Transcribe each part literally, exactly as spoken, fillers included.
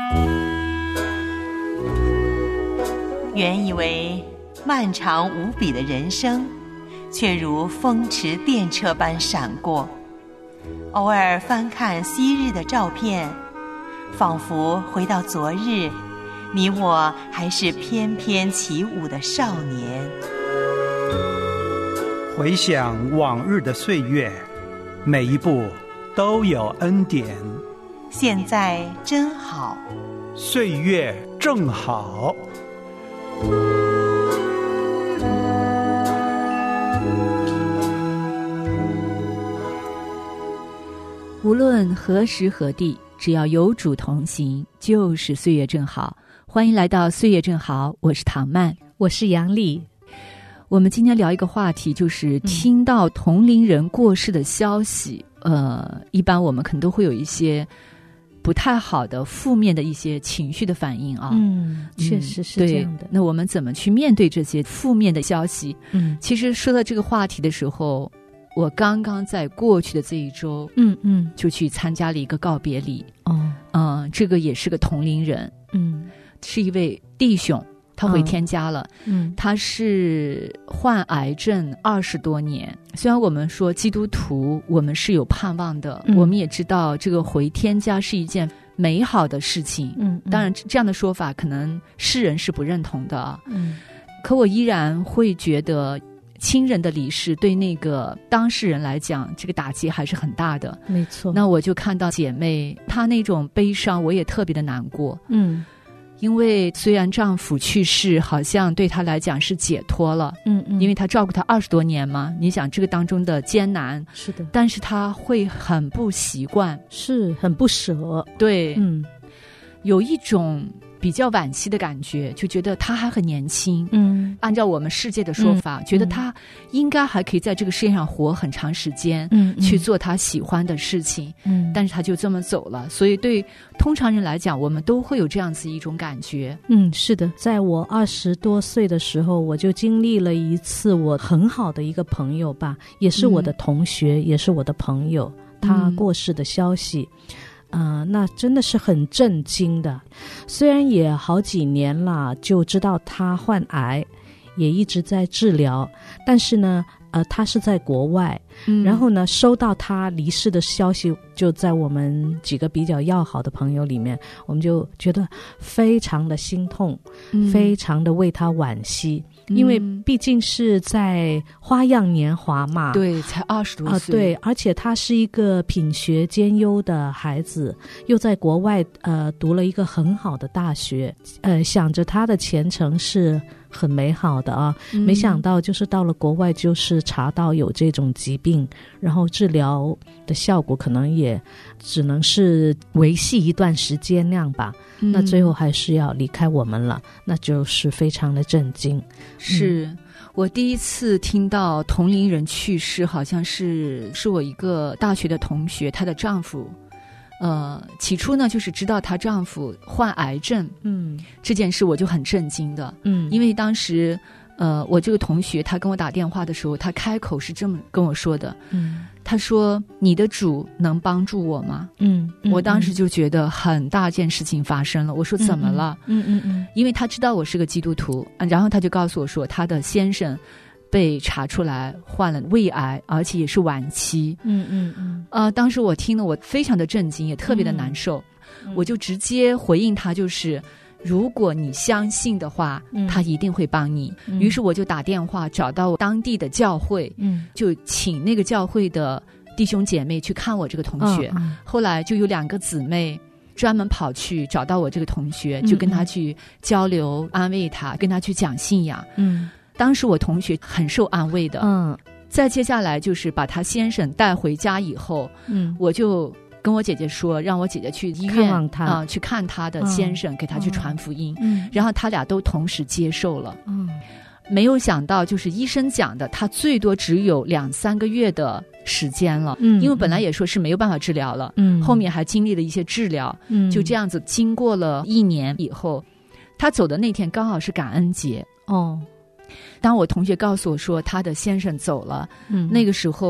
原以为漫长无比的人生，却如风驰电掣般闪过。偶尔翻看昔日的照片，仿佛回到昨日，你我还是翩翩起舞的少年。 回想往日的岁月，每一步都有恩典。 现在真好， 岁月正好。 无论何时何地，只要有主同行，就是岁月正好。欢迎来到岁月正好，我是唐曼， 我是杨丽。 我们今天聊一个话题，就是听到同龄人过世的消息，嗯、呃，一般我们可能都会有一些不太好的负面的一些情绪的反应啊。 嗯，确实是这样的。 对，那我们怎么去面对这些负面的消息？ 嗯， 其实说到这个话题的时候，我刚刚在过去的这一周， 嗯嗯， 就去参加了一个告别礼。 哦， 嗯、呃，这个也是个同龄人， 嗯， 是一位弟兄，他回天家了。 嗯， 他是患癌症二十多年。虽然我们说基督徒，我们是有盼望的， 嗯、 我们也知道这个回天家是一件美好的事情。 嗯， 当然这样的说法可能世人是不认同的啊。 嗯， 可我依然会觉得，亲人的离世对那个当事人来讲，这个打击还是很大的。 没错。 那我就看到姐妹她那种悲伤，我也特别的难过。 嗯， 因为虽然丈夫去世，好像对她来讲是解脱了。 嗯嗯， 因为她照顾他二十多年嘛，你想这个当中的艰难。 是的。 但是她会很不习惯， 是很不舍。 对， 嗯， 有一种比较惋惜的感觉，就觉得他还很年轻。 嗯， 按照我们世界的说法， 嗯、 觉得他应该还可以在这个世界上活很长时间， 嗯， 去做他喜欢的事情。 嗯， 但是他就这么走了，所以对通常人来讲，我们都会有这样子一种感觉。 嗯，是的，在我二十多岁的时候，我就经历了一次我很好的一个朋友吧，也是我的同学，嗯、也是我的朋友，他过世的消息。嗯啊、呃，那真的是很震惊的。虽然也好几年了，就知道他患癌，也一直在治疗，但是呢，呃，他是在国外，嗯、然后呢，收到他离世的消息，就在我们几个比较要好的朋友里面，我们就觉得非常的心痛，嗯、非常的为他惋惜。因为毕竟是在花样年华嘛， 对，才二十多岁、 呃、对，而且他是一个品学兼优的孩子，又在国外呃读了一个很好的大学，呃，想着他的前程是很美好的啊，嗯、没想到就是到了国外，就是查到有这种疾病，然后治疗的效果可能也只能是维系一段时间那样吧。嗯、那最后还是要离开我们了，那就是非常的震惊。 是、嗯、我第一次听到同龄人去世，好像是是我一个大学的同学，她的丈夫。呃，起初呢，就是知道她丈夫患癌症，嗯，这件事我就很震惊的，嗯，因为当时，呃，我这个同学他跟我打电话的时候，他开口是这么跟我说的，嗯，他说：“你的主能帮助我吗？”嗯，嗯我当时就觉得很大件事情发生了。我说：“怎么了？”嗯嗯 嗯, 嗯，因为他知道我是个基督徒，然后他就告诉我说，他的先生被查出来患了胃癌，而且也是晚期。嗯嗯嗯。呃，当时我听了，我非常的震惊，也特别的难受。嗯、我就直接回应他，就是如果你相信的话，嗯、他一定会帮你。嗯、于是我就打电话找到当地的教会，嗯，就请那个教会的弟兄姐妹去看我这个同学。哦、后来就有两个姊妹专门跑去找到我这个同学，就跟他去交流、嗯、安慰他，跟他去讲信仰。嗯。当时我同学很受安慰的，嗯，再接下来就是把他先生带回家以后，嗯，我就跟我姐姐说，让我姐姐去医院看望他啊、呃，去看他的先生，嗯、给他去传福音，嗯，然后他俩都同时接受了，嗯，没有想到就是医生讲的，他最多只有两三个月的时间了，嗯，因为本来也说是没有办法治疗了，嗯，后面还经历了一些治疗，嗯，就这样子经过了一年以后，他走的那天刚好是感恩节，哦。当我同学告诉我说他的先生走了，嗯，那个时候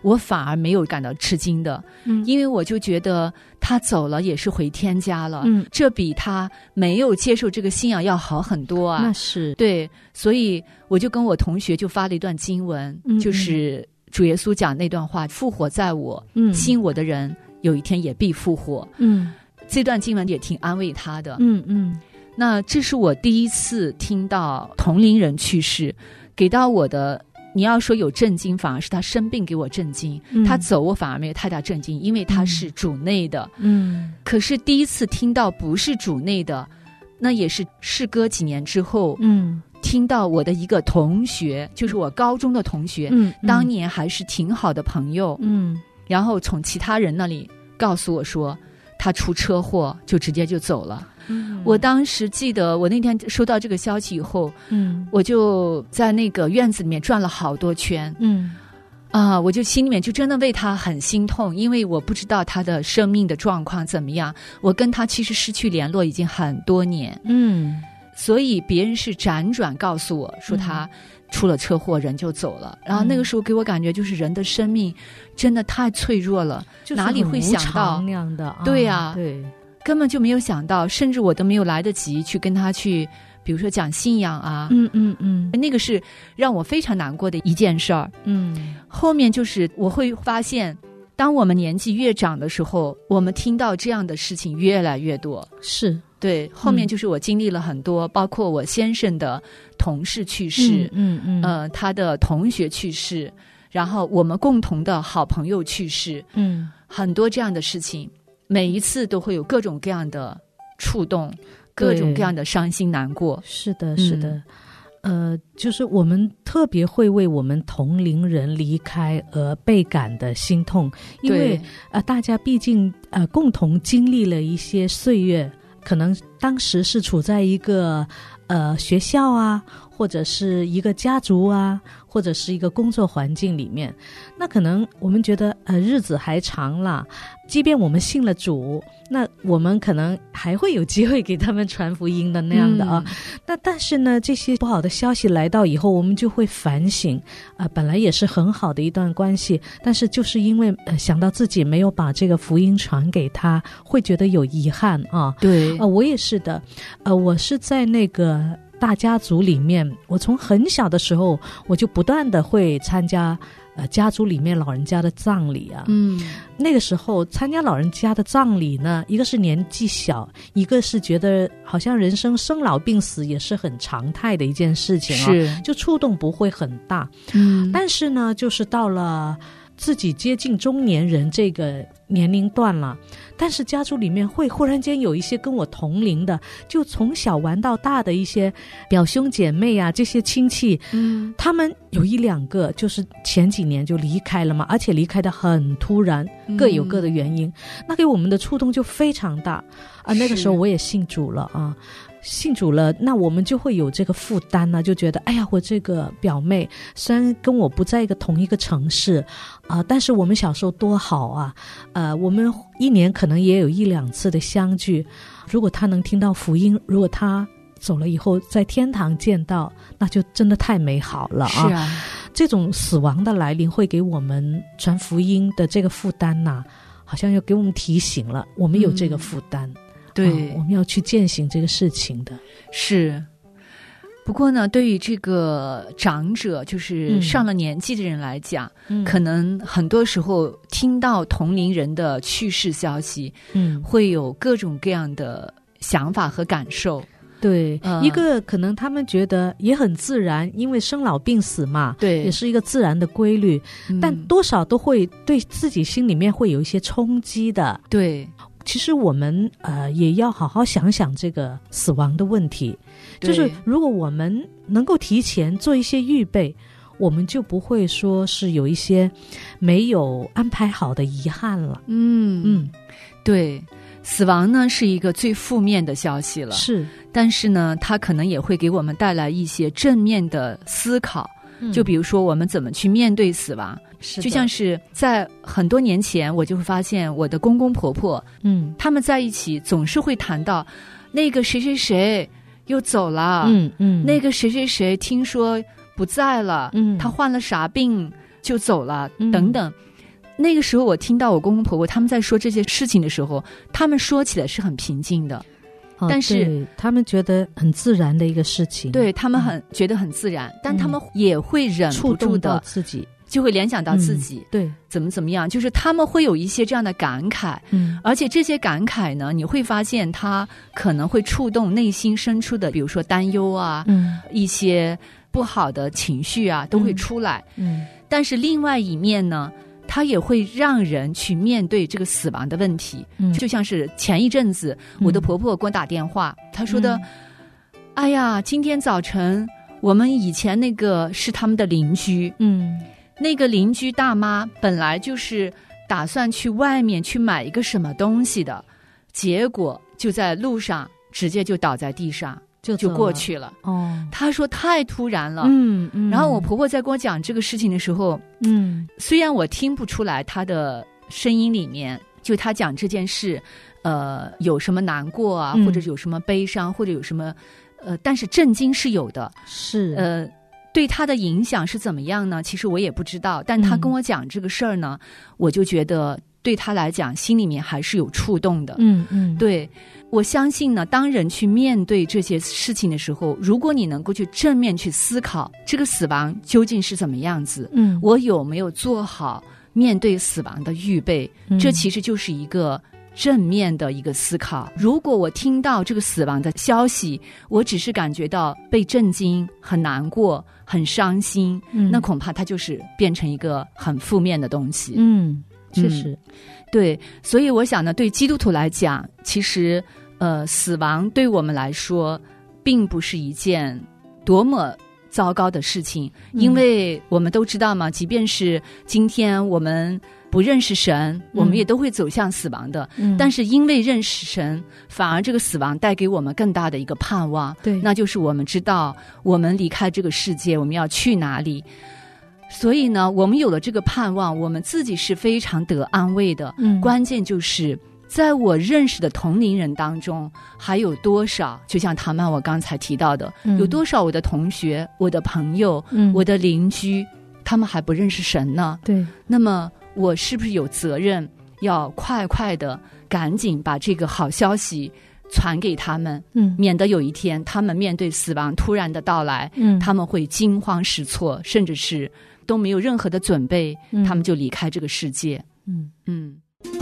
我反而没有感到吃惊的， 嗯， 因为我就觉得他走了也是回天家了， 嗯， 这比他没有接受这个信仰要好很多啊。 那是对，所以我就跟我同学就发了一段经文， 嗯、 就是主耶稣讲那段话：复活在我， 嗯， 信我的人有一天也必复活。 嗯， 这段经文也挺安慰他的。 嗯嗯， 那这是我第一次听到同龄人去世，给到我的。你要说有震惊，反而是他生病给我震惊， 嗯、 他走我反而没有太大震惊，因为他是主内的。 嗯， 可是第一次听到不是主内的，那也是事隔几年之后， 嗯， 听到我的一个同学，就是我高中的同学， 嗯， 当年还是挺好的朋友， 嗯， 然后从其他人那里告诉我说他出车祸就直接就走了。 嗯， 我当时记得我那天收到这个消息以后， 嗯， 我就在那个院子里面转了好多圈， 嗯， 啊，我就心里面就真的为他很心痛，因为我不知道他的生命的状况怎么样，我跟他其实失去联络已经很多年， 嗯， 所以别人是辗转告诉我说他出了车祸人就走了，嗯，然后那个时候给我感觉就是人的生命真的太脆弱了， 就是哪里会想到那样的，啊， 对呀，啊， 对， 根本就没有想到，甚至我都没有来得及去跟他去比如说讲信仰啊， 嗯嗯嗯， 那个是让我非常难过的一件事儿。 嗯， 后面就是我会发现，当我们年纪越长的时候，我们听到这样的事情越来越多。 是， 对，后面就是我经历了很多，嗯，包括我先生的同事去世， 嗯嗯， 呃，他的同学去世，然后我们共同的好朋友去世， 嗯， 很多这样的事情，每一次都会有各种各样的触动，各种各样的伤心难过。 是的，是的。嗯，呃，就是我们特别会为我们同龄人离开而倍感的心痛，因为呃，大家毕竟呃共同经历了一些岁月，可能当时是处在一个呃学校啊，或者是一个家族啊，或者是一个工作环境里面，那可能我们觉得呃日子还长了，即便我们信了主，那我们可能还会有机会给他们传福音的那样的啊。嗯，那但是呢，这些不好的消息来到以后，我们就会反省啊，呃，本来也是很好的一段关系，但是就是因为呃想到自己没有把这个福音传给他，会觉得有遗憾啊。 对， 呃，我也是的，呃，我是在那个大家族里面，我从很小的时候我就不断的会参加呃家族里面老人家的葬礼啊。 嗯， 那个时候参加老人家的葬礼呢，一个是年纪小，一个是觉得好像人生生老病死也是很常态的一件事情啊， 是， 就触动不会很大。 嗯， 但是呢，就是到了自己接近中年人这个年龄段了，但是家族里面会忽然间有一些跟我同龄的，就从小玩到大的一些表兄姐妹啊，这些亲戚， 嗯， 他们有一两个就是前几年就离开了嘛，而且离开的很突然，各有各的原因，嗯，那给我们的触动就非常大啊。那个时候我也信主了啊。信主了，那我们就会有这个负担呢，就觉得哎呀，我这个表妹虽然跟我不在一个同一个城市啊，呃，但是我们小时候多好啊，呃，我们一年可能也有一两次的相聚，如果她能听到福音，如果她走了以后在天堂见到，那就真的太美好了啊。 是啊， 这种死亡的来临会给我们传福音的这个负担呐，好像要给我们提醒了，我们有这个负担。嗯， 对， 哦，我们要去践行这个事情的。 是，不过呢，对于这个长者，就是上了年纪的人来讲，嗯，可能很多时候听到同龄人的去世消息，嗯，会有各种各样的想法和感受。 对， 呃、 一个可能他们觉得也很自然，因为生老病死嘛， 对， 也是一个自然的规律，嗯，但多少都会对自己心里面会有一些冲击的。 对。 其实我们呃也要好好想想这个死亡的问题，就是如果我们能够提前做一些预备，我们就不会说是有一些没有安排好的遗憾了。 嗯嗯，对，死亡呢是一个最负面的消息了， 是， 但是呢，它可能也会给我们带来一些正面的思考。就比如说我们怎么去面对死亡，就像是在很多年前我就会发现我的公公婆婆，嗯，他们在一起总是会谈到那个谁谁谁又走了，嗯嗯，那个谁谁谁听说不在了，嗯，他患了啥病就走了，嗯，等等。 那个时候我听到我公公婆婆他们在说这些事情的时候，他们说起来是很平静的， 哦、 但是他们觉得很自然的一个事情， 对他们很、嗯、觉得很自然，但他们也会忍不住的自己， 就会联想到自己、 嗯、对怎么怎么样，就是他们会有一些这样的感慨， 嗯， 而且这些感慨呢，你会发现他可能会触动内心深处的，比如说担忧啊， 嗯， 一些不好的情绪啊都会出来， 嗯， 但是另外一面呢，它也会让人去面对这个死亡的问题， 嗯， 就像是前一阵子我的婆婆给我打电话，嗯、她说的、嗯，哎呀，今天早晨我们以前那个是他们的邻居， 嗯， 那个邻居大妈本来就是打算去外面去买一个什么东西的，结果就在路上直接就倒在地上。就就过去了哦， 她说太突然了， 嗯嗯。 然后我婆婆在跟我讲这个事情的时候， 嗯， 虽然我听不出来她的声音里面，就她讲这件事，呃，有什么难过啊， 嗯、 或者有什么悲伤，或者有什么，呃，但是震惊是有的， 是， 呃，对她的影响是怎么样呢？其实我也不知道，但她跟我讲这个事儿呢，嗯、我就觉得对她来讲，心里面还是有触动的， 嗯嗯， 对。我相信呢，当人去面对这些事情的时候，如果你能够去正面去思考这个死亡究竟是怎么样子， 嗯， 我有没有做好面对死亡的预备， 嗯、 这其实就是一个正面的一个思考。如果我听到这个死亡的消息，我只是感觉到被震惊、很难过、很伤心， 嗯、 那恐怕它就是变成一个很负面的东西。 嗯，确实、嗯， 对，所以我想呢，对基督徒来讲，其实。呃，死亡对我们来说并不是一件多么糟糕的事情，因为我们都知道嘛，即便是今天我们不认识神， 嗯、 我们也都会走向死亡的、 嗯、 但是因为认识神，反而这个死亡带给我们更大的一个盼望， 对， 那就是我们知道我们离开这个世界我们要去哪里。所以呢，我们有了这个盼望，我们自己是非常得安慰的、 嗯、 关键就是在我认识的同龄人当中，还有多少，就像唐曼我刚才提到的、嗯、有多少我的同学、我的朋友、 嗯、 我的邻居，他们还不认识神呢？ 对， 那么我是不是有责任要快快的赶紧把这个好消息传给他们， 嗯， 免得有一天他们面对死亡突然的到来， 嗯， 他们会惊慌失措，甚至是都没有任何的准备、嗯、他们就离开这个世界。 嗯嗯。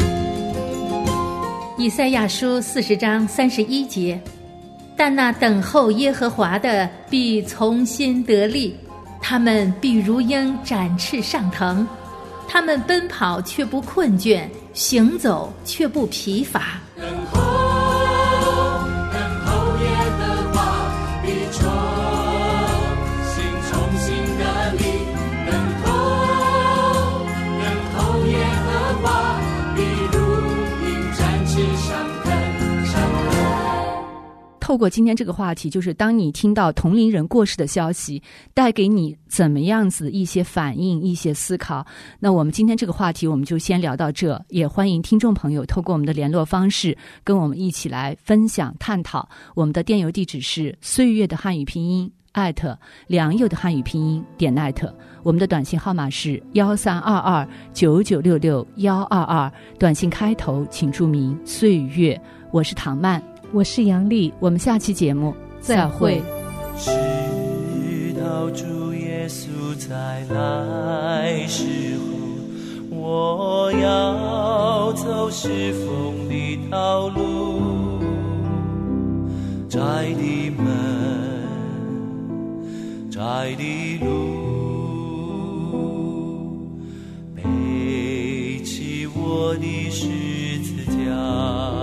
以赛亚书四十章三十一节，但那等候耶和华的必从心得力，他们必如鹰展翅上腾，他们奔跑却不困倦，行走却不疲乏。 等候等候耶和华，必重新重新得力，等候等候耶和华，必如鹰展翅上腾上腾。 透过今天这个话题，就是当你听到同龄人过世的消息，带给你怎么样子一些反应、一些思考。那我们今天这个话题我们就先聊到这，也欢迎听众朋友透过我们的联络方式跟我们一起来分享探讨。我们的电邮地址是岁月的汉语拼音艾特良友的汉语拼音点艾特，我们的短信号码是幺三二二九九六六幺二二，短信开头请注明岁月。我是唐曼， 我是杨丽， 我们下期节目再会。 直到主耶稣再来时候，我要走是风的道路，窄的门，窄的路，背起我的十字架。